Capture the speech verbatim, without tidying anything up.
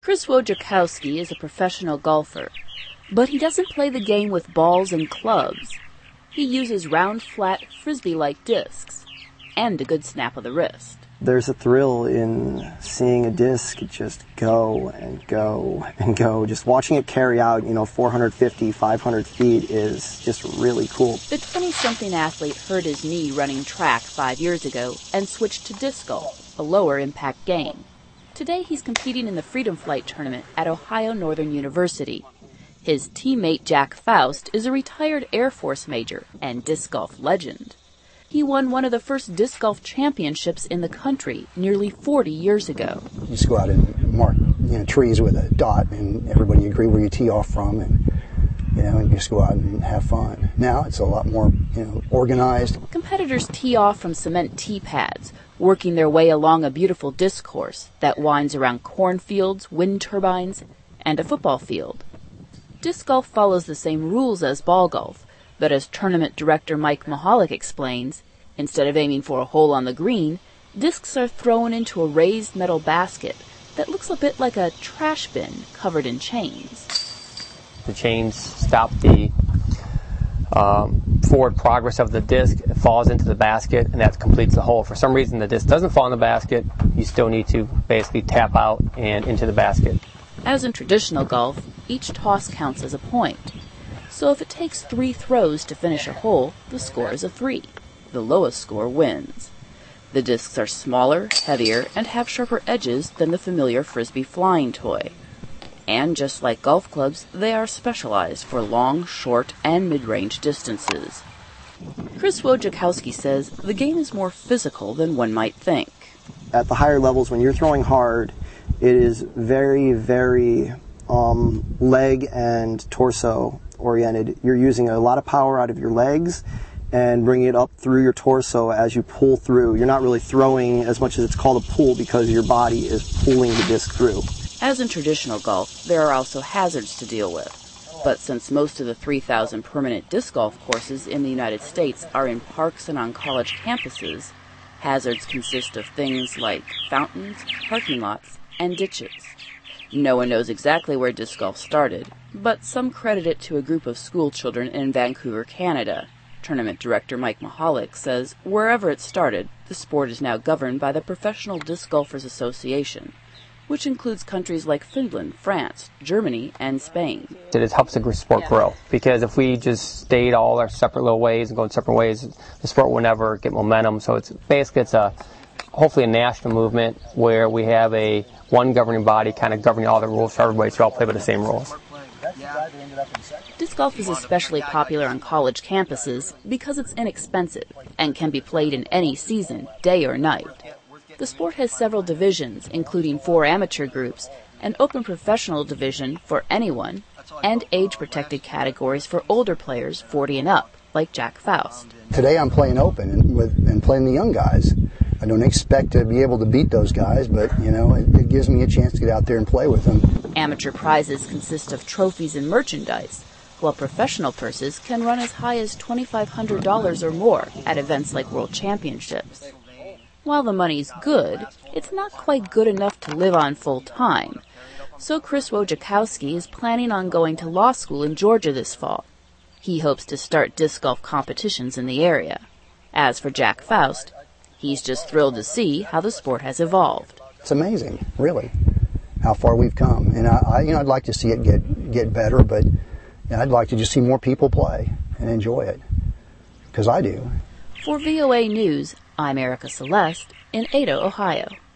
Chris Wojciechowski is a professional golfer, but he doesn't play the game with balls and clubs. He uses round, flat, frisbee-like discs and a good snap of the wrist. There's a thrill in seeing a disc just go and go and go. Just watching it carry out, you know, four hundred fifty, five hundred feet is just really cool. The twenty-something athlete hurt his knee running track five years ago and switched to disc golf, a lower-impact game. Today he's competing in the Freedom Flight tournament at Ohio Northern University. His teammate Jack Faust is a retired Air Force major and disc golf legend. He won one of the first disc golf championships in the country nearly forty years ago. You just go out and mark, you know, trees with a dot, and everybody agree where you tee off from, and you know, and just go out and have fun. Now it's a lot more, you know, organized. Competitors tee off from cement tee pads, working their way along a beautiful disc course that winds around cornfields, wind turbines, and a football field. Disc golf follows the same rules as ball golf, but as tournament director Mike Mahalik explains, instead of aiming for a hole on the green, discs are thrown into a raised metal basket that looks a bit like a trash bin covered in chains. The chains stop the um, forward progress of the disc. It falls into the basket, and that completes the hole. For some reason, the disc doesn't fall in the basket. You still need to basically tap out and into the basket. As in traditional golf, each toss counts as a point. So if it takes three throws to finish a hole, the score is a three. The lowest score wins. The discs are smaller, heavier, and have sharper edges than the familiar Frisbee flying toy. And just like golf clubs, they are specialized for long, short, and mid-range distances. Chris Wojciechowski says the game is more physical than one might think. At the higher levels, when you're throwing hard, it is very, very um, leg and torso oriented. You're using a lot of power out of your legs and bringing it up through your torso as you pull through. You're not really throwing as much as it's called a pull because your body is pulling the disc through. As in traditional golf, there are also hazards to deal with. But since most of the three thousand permanent disc golf courses in the United States are in parks and on college campuses, hazards consist of things like fountains, parking lots, and ditches. No one knows exactly where disc golf started, but some credit it to a group of school children in Vancouver, Canada. Tournament director Mike Mahalik says wherever it started, the sport is now governed by the Professional Disc Golfers Association, which includes countries like Finland, France, Germany, and Spain. It helps the sport grow, because if we just stayed all our separate little ways and go in separate ways, the sport will never get momentum. So it's basically it's a hopefully a national movement where we have a one governing body kind of governing all the rules for everybody, so we all play by the same rules. Disc golf is especially popular on college campuses because it's inexpensive and can be played in any season, day or night. The sport has several divisions, including four amateur groups, an open professional division for anyone, and age-protected categories for older players forty and up, like Jack Faust. Today I'm playing open and, with, and playing the young guys. I don't expect to be able to beat those guys, but, you know, it, it gives me a chance to get out there and play with them. Amateur prizes consist of trophies and merchandise, while professional purses can run as high as twenty-five hundred dollars or more at events like World Championships. While the money's good, it's not quite good enough to live on full-time. So Chris Wojciechowski is planning on going to law school in Georgia this fall. He hopes to start disc golf competitions in the area. As for Jack Faust, he's just thrilled to see how the sport has evolved. It's amazing, really, how far we've come. And I, I you know, I'd like to see it get get better, but you know, I'd like to just see more people play and enjoy it, because I do. For V O A News, I'm Erica Celeste in Ada, Ohio.